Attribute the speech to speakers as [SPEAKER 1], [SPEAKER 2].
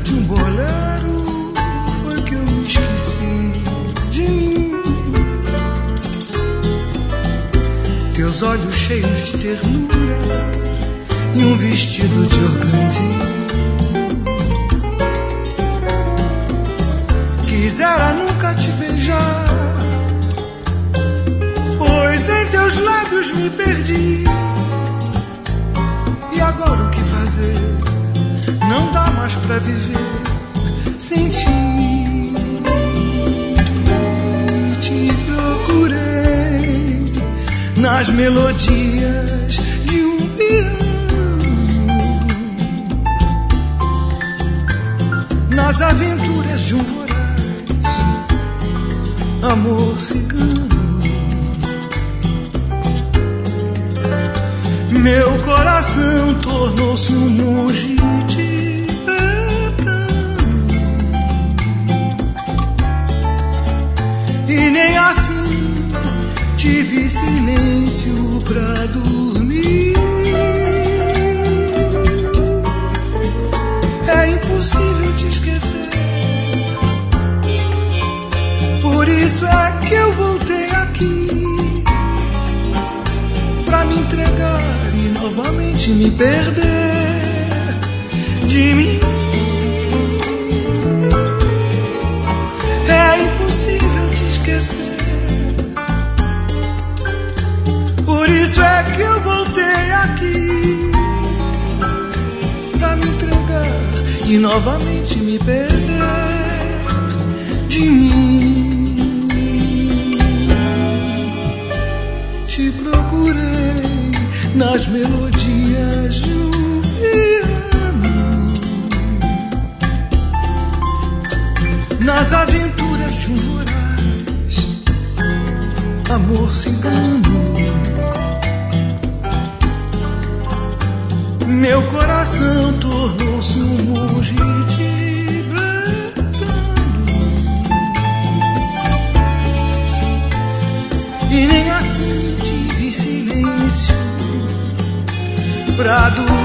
[SPEAKER 1] de um bolero foi que eu me esqueci de mim. Teus olhos cheios de ternura e um vestido de organdil. Quisera nunca te beijar, pois em teus lábios me perdi. E agora o que fazer? Não dá mais pra viver sem ti. Te procurei nas melodias de um piano, nas aventuras de um voraz amor cigano. Meu coração tornou-se um monge tibetano, e nem assim tive silêncio pra dormir. É impossível te esquecer, por isso é que eu voltei aqui pra me entregar e novamente me perder de mim. É impossível te esquecer, por isso é que eu voltei aqui pra me entregar e novamente me perder de mim. Te procurei nas melodias de um piano, nas aventuras de um voraz amor cigano. Meu coração tornou-se um monge tibetano, e nem assim tive silêncio pra dormir.